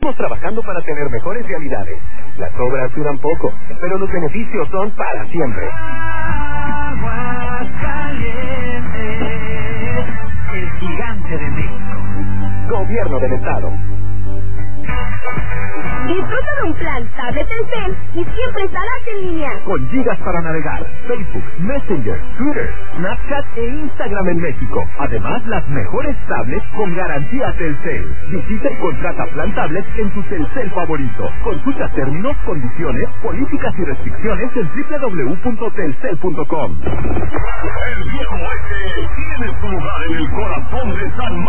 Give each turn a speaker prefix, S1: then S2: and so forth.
S1: Estamos trabajando para tener mejores realidades. Las obras duran poco, pero los beneficios son para siempre.
S2: Aguascalientes, el gigante de México.
S1: Gobierno del Estado.
S3: Disfruta de un plan tablet Telcel y siempre estarás en línea.
S1: Con gigas para navegar, Facebook, Messenger, Twitter, Snapchat e Instagram en México. Además, las mejores tablets con garantía Telcel. Visita y contrata plan tablet en tu Telcel favorito. Consulta términos, condiciones, políticas y restricciones en www.telcel.com.
S4: El viejo oeste tiene su lugar en el corazón de San